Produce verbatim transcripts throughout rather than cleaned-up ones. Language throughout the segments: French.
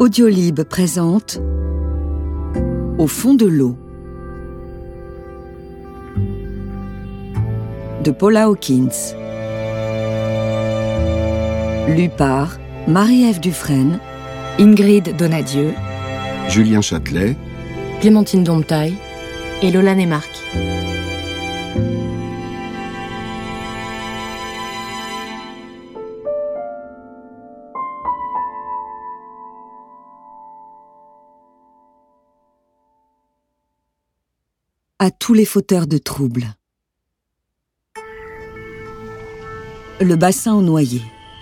Audiolib présente Au fond de l'eau de Paula Hawkins. Lu par Marie-Ève Dufresne, Ingrid Donadieu, Julien Châtelet, Clémentine Domptaille et Lola Neymark. À tous les fauteurs de troubles. Le bassin aux noyés.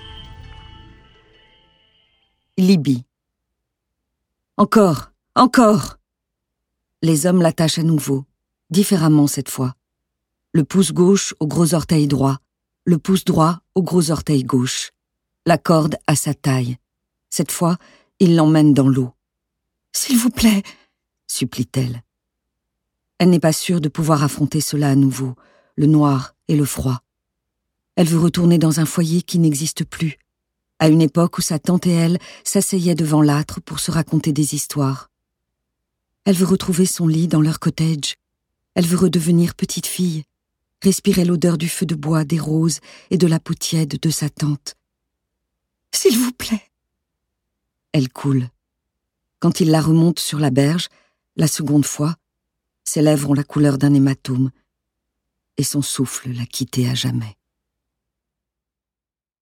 Libye. Encore, encore. Les hommes l'attachent à nouveau, différemment cette fois. Le pouce gauche au gros orteil droit, le pouce droit au gros orteil gauche. La corde à sa taille. Cette fois, il l'emmène dans l'eau. « S'il vous plaît !» supplie-t-elle. Elle n'est pas sûre de pouvoir affronter cela à nouveau, le noir et le froid. Elle veut retourner dans un foyer qui n'existe plus, à une époque où sa tante et elle s'asseyaient devant l'âtre pour se raconter des histoires. Elle veut retrouver son lit dans leur cottage. Elle veut redevenir petite fille, respirer l'odeur du feu de bois, des roses et de la peau tiède de sa tante. « S'il vous plaît !» Elle coule. Quand il la remonte sur la berge, la seconde fois, ses lèvres ont la couleur d'un hématome et son souffle l'a quittée à jamais.